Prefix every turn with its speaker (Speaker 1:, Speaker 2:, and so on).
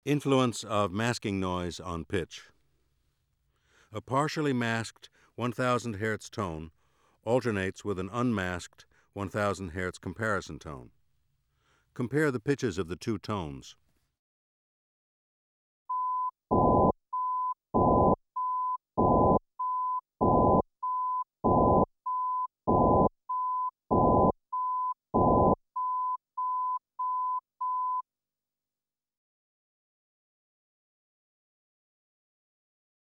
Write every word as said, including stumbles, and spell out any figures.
Speaker 1: Influence of masking noise on pitch. A partially masked one thousand hertz tone alternates with an unmasked one thousand hertz comparison tone. Compare the pitches of the two tones.